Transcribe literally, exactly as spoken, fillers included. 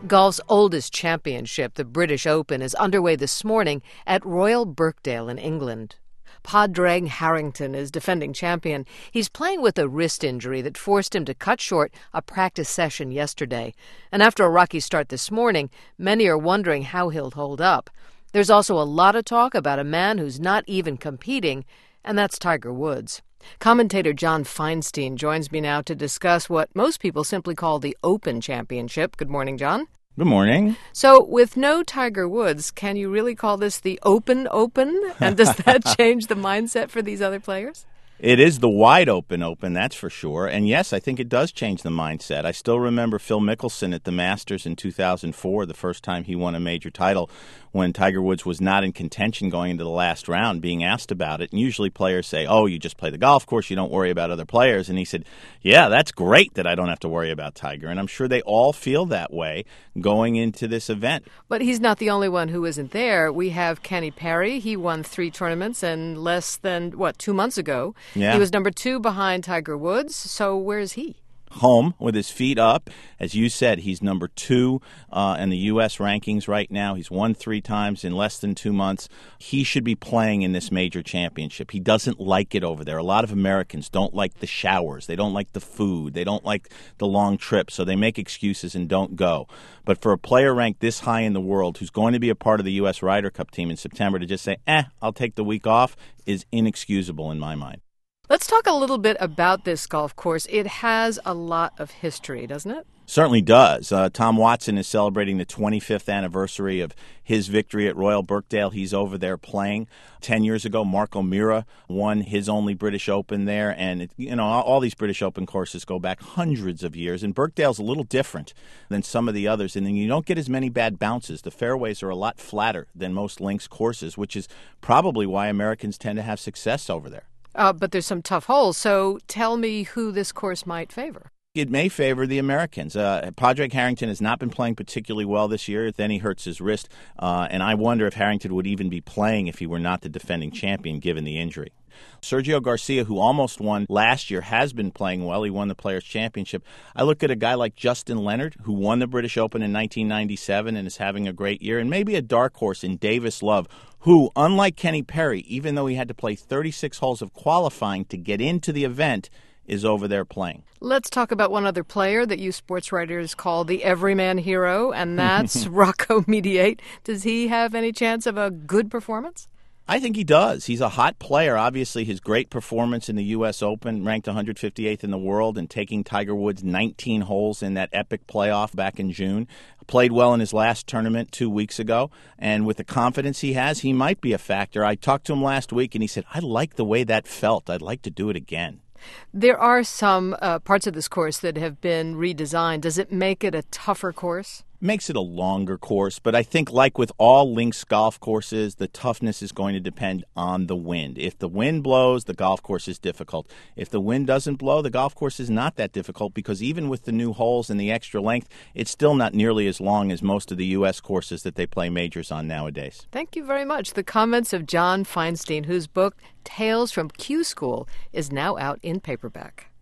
Golf's oldest championship, the British Open, is underway this morning at Royal Birkdale in England. Padraig Harrington is defending champion. He's playing with a wrist injury that forced him to cut short a practice session yesterday. And after a rocky start this morning, many are wondering how he'll hold up. There's also a lot of talk about a man who's not even competing, and that's Tiger Woods. Commentator John Feinstein joins me now to discuss what most people simply call the Open Championship. Good morning, John. Good morning. So, with no Tiger Woods, can you really call this the Open Open? And does that change the mindset for these other players? It is the wide open open, that's for sure. And yes, I think it does change the mindset. I still remember Phil Mickelson at the Masters in two thousand four, the first time he won a major title, when Tiger Woods was not in contention going into the last round, being asked about it. And usually players say, oh, you just play the golf course, you don't worry about other players. And he said, yeah, that's great that I don't have to worry about Tiger. And I'm sure they all feel that way going into this event. But he's not the only one who isn't there. We have Kenny Perry. He won three tournaments and less than, what, two months ago. Yeah. He was number two behind Tiger Woods. So where's he? Home with his feet up. As you said, he's number two uh, in the U S rankings right now. He's won three times in less than two months. He should be playing in this major championship. He doesn't like it over there. A lot of Americans don't like the showers. They don't like the food. They don't like the long trips, so they make excuses and don't go. But for a player ranked this high in the world who's going to be a part of the U S Ryder Cup team in September to just say, eh, I'll take the week off is inexcusable in my mind. Let's talk a little bit about this golf course. It has a lot of history, doesn't it? Certainly does. Uh, Tom Watson is celebrating the twenty-fifth anniversary of his victory at Royal Birkdale. He's over there playing. Ten years ago, Mark O'Meara won his only British Open there. And, it, you know, all, all these British Open courses go back hundreds of years. And Birkdale's a little different than some of the others. And then you don't get as many bad bounces. The fairways are a lot flatter than most links courses, which is probably why Americans tend to have success over there. Uh, but there's some tough holes, so tell me who this course might favor. It may favor the Americans. Uh, Padraig Harrington has not been playing particularly well this year. Then he hurts his wrist, uh, and I wonder if Harrington would even be playing if he were not the defending champion, given the injury. Sergio Garcia, who almost won last year, has been playing well. He won the Players' Championship. I look at a guy like Justin Leonard, who won the British Open in nineteen ninety-seven and is having a great year, and maybe a dark horse in Davis Love, who, unlike Kenny Perry, even though he had to play thirty-six holes of qualifying to get into the event, is over there playing. Let's talk about one other player that you sports writers call the everyman hero, and that's Rocco Mediate. Does he have any chance of a good performance? I think he does. He's a hot player. Obviously, his great performance in the U S Open, ranked one hundred fifty-eighth in the world, and taking Tiger Woods nineteen holes in that epic playoff back in June. Played well in his last tournament two weeks ago, and with the confidence he has, he might be a factor. I talked to him last week, and he said, I like the way that felt. I'd like to do it again. There are some uh, parts of this course that have been redesigned. Does it make it a tougher course? Makes it a longer course, but I think like with all links golf courses, the toughness is going to depend on the wind. If the wind blows, the golf course is difficult. If the wind doesn't blow, the golf course is not that difficult because even with the new holes and the extra length, it's still not nearly as long as most of the U S courses that they play majors on nowadays. Thank you very much. The comments of John Feinstein, whose book, Tales from Q School, is now out in paperback.